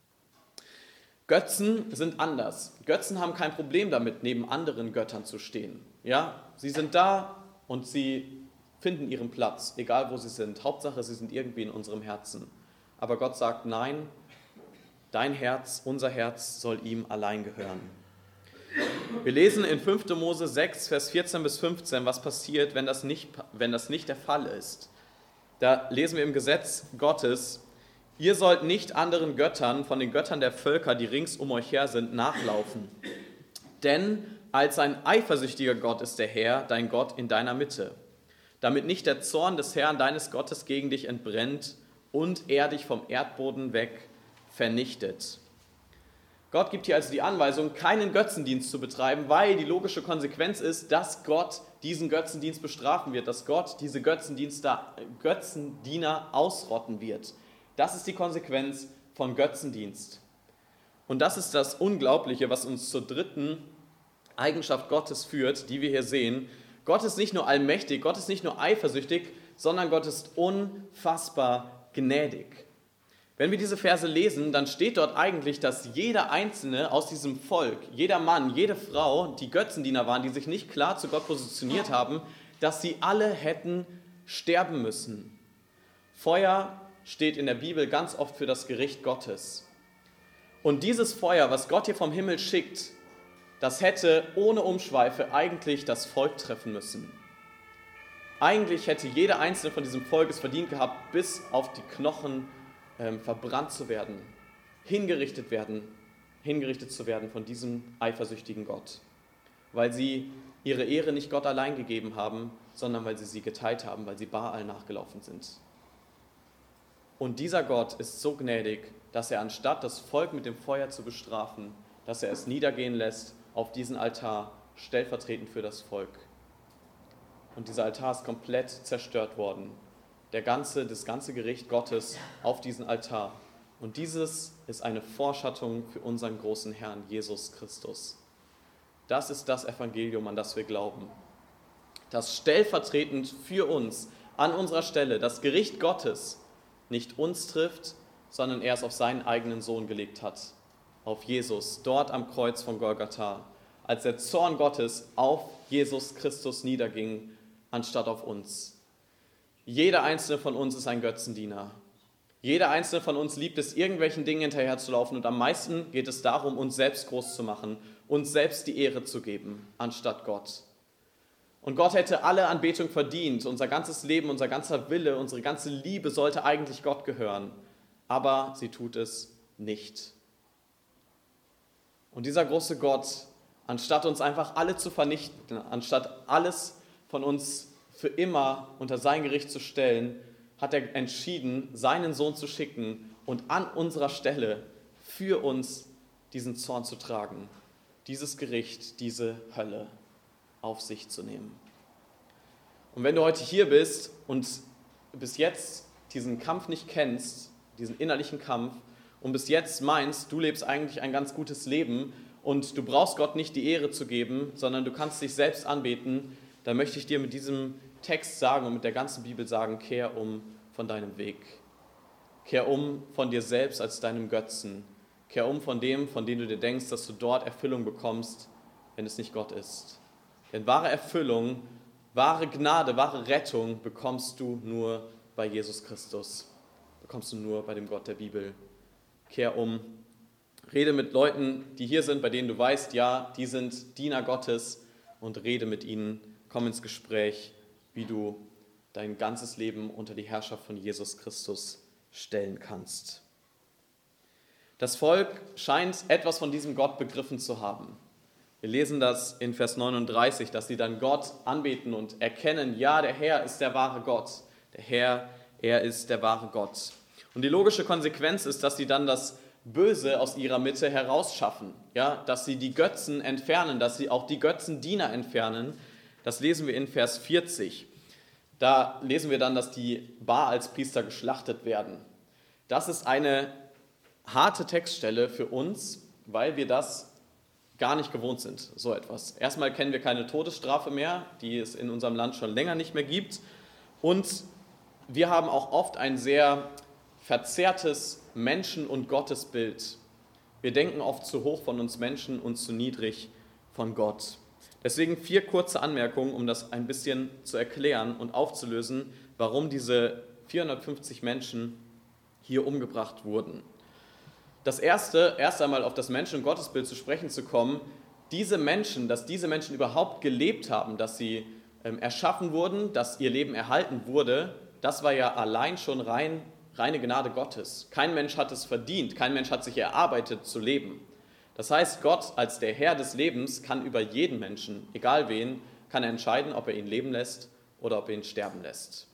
A: Götzen sind anders. Götzen haben kein Problem damit, neben anderen Göttern zu stehen. Ja, sie sind da und sie finden ihren Platz, egal wo sie sind. Hauptsache, sie sind irgendwie in unserem Herzen. Aber Gott sagt, nein, dein Herz, unser Herz soll ihm allein gehören. Wir lesen in 5. Mose 6, Vers 14 bis 15, was passiert, wenn das nicht der Fall ist. Da lesen wir im Gesetz Gottes, ihr sollt nicht anderen Göttern von den Göttern der Völker, die rings um euch her sind, nachlaufen. Denn als ein eifersüchtiger Gott ist der Herr, dein Gott, in deiner Mitte, damit nicht der Zorn des Herrn, deines Gottes, gegen dich entbrennt und er dich vom Erdboden weg vernichtet. Gott gibt hier also die Anweisung, keinen Götzendienst zu betreiben, weil die logische Konsequenz ist, dass Gott diesen Götzendienst bestrafen wird, dass Gott diese Götzendiener ausrotten wird. Das ist die Konsequenz von Götzendienst. Und das ist das Unglaubliche, was uns zur dritten Eigenschaft Gottes führt, die wir hier sehen. Gott ist nicht nur allmächtig, Gott ist nicht nur eifersüchtig, sondern Gott ist unfassbar gnädig. Wenn wir diese Verse lesen, dann steht dort eigentlich, dass jeder Einzelne aus diesem Volk, jeder Mann, jede Frau, die Götzendiener waren, die sich nicht klar zu Gott positioniert haben, dass sie alle hätten sterben müssen. Feuer steht in der Bibel ganz oft für das Gericht Gottes. Und dieses Feuer, was Gott hier vom Himmel schickt, das hätte ohne Umschweife eigentlich das Volk treffen müssen. Eigentlich hätte jeder Einzelne von diesem Volk es verdient gehabt, bis auf die Knochen verbrannt zu werden, hingerichtet zu werden von diesem eifersüchtigen Gott, weil sie ihre Ehre nicht Gott allein gegeben haben, sondern weil sie geteilt haben, weil sie Baal nachgelaufen sind. Und dieser Gott ist so gnädig, dass er anstatt das Volk mit dem Feuer zu bestrafen, dass er es niedergehen lässt auf diesen Altar, stellvertretend für das Volk. Und dieser Altar ist komplett zerstört worden. Das ganze Gericht Gottes auf diesen Altar. Und dieses ist eine Vorschattung für unseren großen Herrn Jesus Christus. Das ist das Evangelium, an das wir glauben. Dass stellvertretend für uns, an unserer Stelle, das Gericht Gottes nicht uns trifft, sondern er es auf seinen eigenen Sohn gelegt hat. Auf Jesus, dort am Kreuz von Golgatha, als der Zorn Gottes auf Jesus Christus niederging, anstatt auf uns. Jeder einzelne von uns ist ein Götzendiener. Jeder einzelne von uns liebt es, irgendwelchen Dingen hinterherzulaufen und am meisten geht es darum, uns selbst groß zu machen, uns selbst die Ehre zu geben, anstatt Gott. Und Gott hätte alle Anbetung verdient, unser ganzes Leben, unser ganzer Wille, unsere ganze Liebe sollte eigentlich Gott gehören, aber sie tut es nicht. Und dieser große Gott, anstatt uns einfach alle zu vernichten, anstatt alles von uns für immer unter sein Gericht zu stellen, hat er entschieden, seinen Sohn zu schicken und an unserer Stelle für uns diesen Zorn zu tragen, dieses Gericht, diese Hölle auf sich zu nehmen. Und wenn du heute hier bist und bis jetzt diesen Kampf nicht kennst, diesen innerlichen Kampf, und bis jetzt meinst, du lebst eigentlich ein ganz gutes Leben und du brauchst Gott nicht die Ehre zu geben, sondern du kannst dich selbst anbeten, dann möchte ich dir mit diesem Text sagen und mit der ganzen Bibel sagen, kehr um von deinem Weg. Kehr um von dir selbst als deinem Götzen. Kehr um von dem du dir denkst, dass du dort Erfüllung bekommst, wenn es nicht Gott ist. Denn wahre Erfüllung, wahre Gnade, wahre Rettung bekommst du nur bei Jesus Christus. Bekommst du nur bei dem Gott der Bibel. Kehr um. Rede mit Leuten, die hier sind, bei denen du weißt, ja, die sind Diener Gottes, und rede mit ihnen. Komm ins Gespräch, wie du dein ganzes Leben unter die Herrschaft von Jesus Christus stellen kannst. Das Volk scheint etwas von diesem Gott begriffen zu haben. Wir lesen das in Vers 39, dass sie dann Gott anbeten und erkennen, ja, der Herr ist der wahre Gott. Der Herr, er ist der wahre Gott. Und die logische Konsequenz ist, dass sie dann das Böse aus ihrer Mitte herausschaffen, ja, dass sie die Götzen entfernen, dass sie auch die Götzendiener entfernen. Das lesen wir in Vers 40. Da lesen wir dann, dass die Baalspriester geschlachtet werden. Das ist eine harte Textstelle für uns, weil wir das gar nicht gewohnt sind, so etwas. Erstmal kennen wir keine Todesstrafe mehr, die es in unserem Land schon länger nicht mehr gibt. Und wir haben auch oft ein sehr verzerrtes Menschen- und Gottesbild. Wir denken oft zu hoch von uns Menschen und zu niedrig von Gott. Deswegen 4 kurze Anmerkungen, um das ein bisschen zu erklären und aufzulösen, warum diese 450 Menschen hier umgebracht wurden. Das erst einmal auf das Menschen- und Gottesbild zu sprechen zu kommen, dass diese Menschen überhaupt gelebt haben, dass sie erschaffen wurden, dass ihr Leben erhalten wurde, das war ja allein schon reine Gnade Gottes. Kein Mensch hat es verdient, kein Mensch hat sich erarbeitet zu leben. Das heißt, Gott als der Herr des Lebens kann über jeden Menschen, egal wen, kann er entscheiden, ob er ihn leben lässt oder ob er ihn sterben lässt.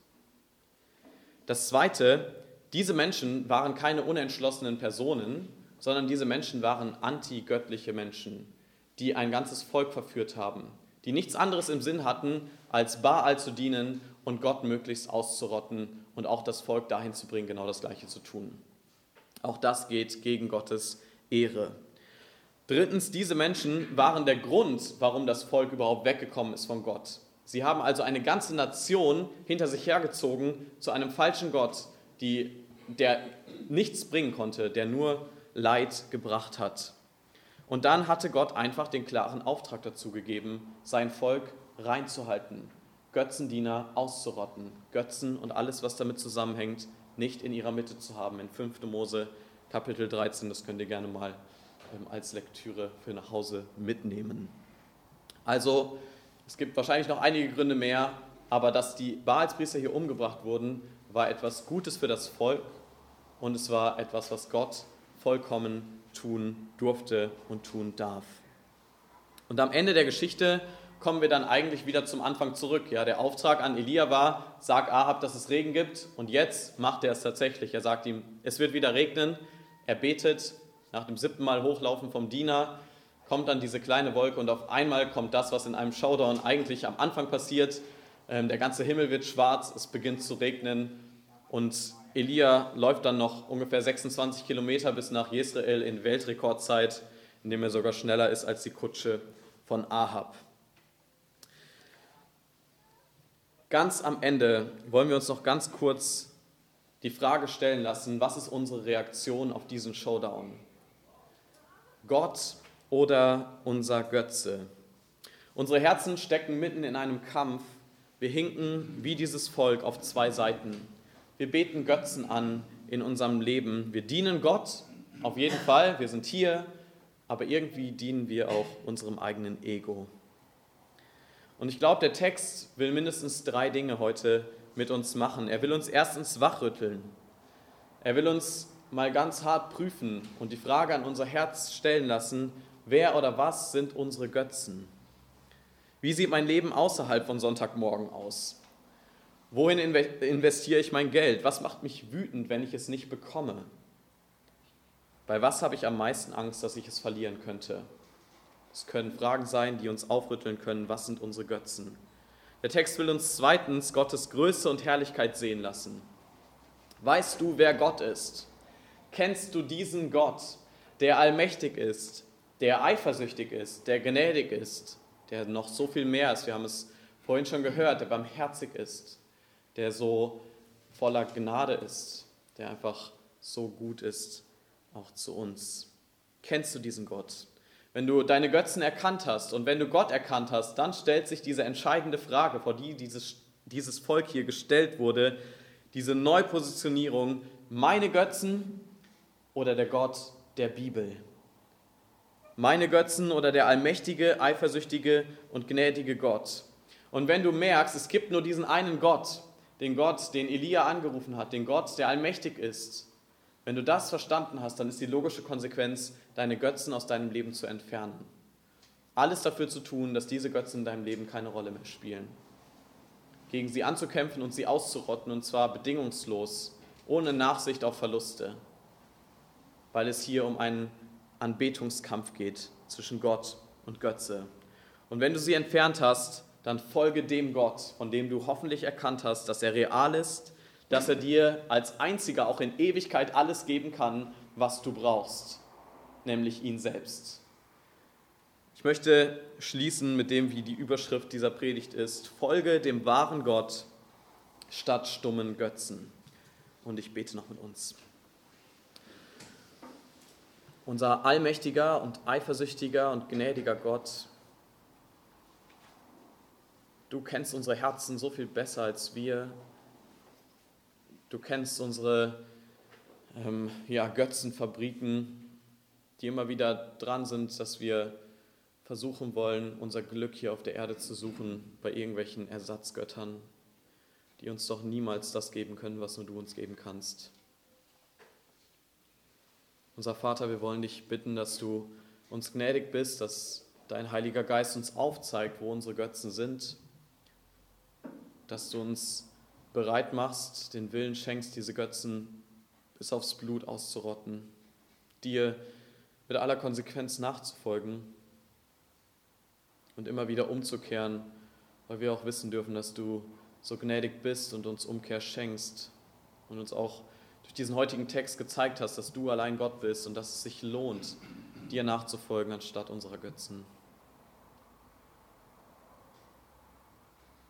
A: Das Zweite, diese Menschen waren keine unentschlossenen Personen, sondern diese Menschen waren antigöttliche Menschen, die ein ganzes Volk verführt haben, die nichts anderes im Sinn hatten, als Baal zu dienen und Gott möglichst auszurotten und auch das Volk dahin zu bringen, genau das Gleiche zu tun. Auch das geht gegen Gottes Ehre. Drittens, diese Menschen waren der Grund, warum das Volk überhaupt weggekommen ist von Gott. Sie haben also eine ganze Nation hinter sich hergezogen zu einem falschen Gott, der nichts bringen konnte, der nur Leid gebracht hat. Und dann hatte Gott einfach den klaren Auftrag dazu gegeben, sein Volk reinzuhalten, Götzendiener auszurotten, Götzen und alles, was damit zusammenhängt, nicht in ihrer Mitte zu haben. In 5. Mose Kapitel 13, das könnt ihr gerne mal als Lektüre für nach Hause mitnehmen. Also, es gibt wahrscheinlich noch einige Gründe mehr, aber dass die Baalspriester hier umgebracht wurden, war etwas Gutes für das Volk und es war etwas, was Gott vollkommen tun durfte und tun darf. Und am Ende der Geschichte kommen wir dann eigentlich wieder zum Anfang zurück. Ja, der Auftrag an Elia war, sag Ahab, dass es Regen gibt, und jetzt macht er es tatsächlich. Er sagt ihm, es wird wieder regnen. Er betet, nach dem 7. Mal Hochlaufen vom Diener kommt dann diese kleine Wolke und auf einmal kommt das, was in einem Showdown eigentlich am Anfang passiert. Der ganze Himmel wird schwarz, es beginnt zu regnen und Elia läuft dann noch ungefähr 26 Kilometer bis nach Jezreel in Weltrekordzeit, indem er sogar schneller ist als die Kutsche von Ahab. Ganz am Ende wollen wir uns noch ganz kurz die Frage stellen lassen, was ist unsere Reaktion auf diesen Showdown? Gott oder unser Götze? Unsere Herzen stecken mitten in einem Kampf. Wir hinken wie dieses Volk auf zwei Seiten. Wir beten Götzen an in unserem Leben. Wir dienen Gott, auf jeden Fall, wir sind hier, aber irgendwie dienen wir auch unserem eigenen Ego. Und ich glaube, der Text will mindestens 3 Dinge heute mit uns machen. Er will uns erstens wachrütteln. Er will uns mal ganz hart prüfen und die Frage an unser Herz stellen lassen, wer oder was sind unsere Götzen? Wie sieht mein Leben außerhalb von Sonntagmorgen aus? Wohin investiere ich mein Geld? Was macht mich wütend, wenn ich es nicht bekomme? Bei was habe ich am meisten Angst, dass ich es verlieren könnte? Es können Fragen sein, die uns aufrütteln können. Was sind unsere Götzen? Der Text will uns zweitens Gottes Größe und Herrlichkeit sehen lassen. Weißt du, wer Gott ist? Kennst du diesen Gott, der allmächtig ist, der eifersüchtig ist, der gnädig ist, der noch so viel mehr ist? Wir haben es vorhin schon gehört, der barmherzig ist, der so voller Gnade ist, der einfach so gut ist, auch zu uns. Kennst du diesen Gott? Wenn du deine Götzen erkannt hast und wenn du Gott erkannt hast, dann stellt sich diese entscheidende Frage, vor die dieses Volk hier gestellt wurde, diese Neupositionierung: meine Götzen oder der Gott der Bibel? Meine Götzen oder der allmächtige, eifersüchtige und gnädige Gott? Und wenn du merkst, es gibt nur diesen einen Gott, den Elia angerufen hat, den Gott, der allmächtig ist, wenn du das verstanden hast, dann ist die logische Konsequenz, deine Götzen aus deinem Leben zu entfernen. Alles dafür zu tun, dass diese Götzen in deinem Leben keine Rolle mehr spielen. Gegen sie anzukämpfen und sie auszurotten, und zwar bedingungslos, ohne Nachsicht auf Verluste, weil es hier um einen Anbetungskampf geht zwischen Gott und Götze. Und wenn du sie entfernt hast, dann folge dem Gott, von dem du hoffentlich erkannt hast, dass er real ist, dass er dir als Einziger auch in Ewigkeit alles geben kann, was du brauchst, nämlich ihn selbst. Ich möchte schließen mit dem, wie die Überschrift dieser Predigt ist: Folge dem wahren Gott statt stummen Götzen. Und ich bete noch mit uns. Unser allmächtiger und eifersüchtiger und gnädiger Gott, du kennst unsere Herzen so viel besser als wir. Du kennst unsere Götzenfabriken, die immer wieder dran sind, dass wir versuchen wollen, unser Glück hier auf der Erde zu suchen bei irgendwelchen Ersatzgöttern, die uns doch niemals das geben können, was nur du uns geben kannst. Unser Vater, wir wollen dich bitten, dass du uns gnädig bist, dass dein Heiliger Geist uns aufzeigt, wo unsere Götzen sind, dass du uns bereit machst, den Willen schenkst, diese Götzen bis aufs Blut auszurotten, dir mit aller Konsequenz nachzufolgen und immer wieder umzukehren, weil wir auch wissen dürfen, dass du so gnädig bist und uns Umkehr schenkst und uns auch durch diesen heutigen Text gezeigt hast, dass du allein Gott bist und dass es sich lohnt, dir nachzufolgen anstatt unserer Götzen.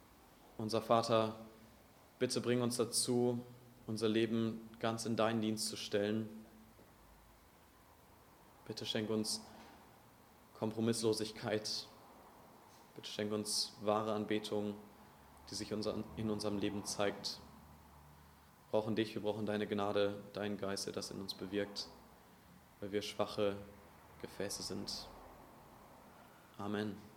A: Unser Vater, bitte bring uns dazu, unser Leben ganz in deinen Dienst zu stellen. Bitte schenk uns Kompromisslosigkeit. Bitte schenk uns wahre Anbetung, die sich in unserem Leben zeigt. Wir brauchen dich, wir brauchen deine Gnade, deinen Geist, der das in uns bewirkt, weil wir schwache Gefäße sind. Amen.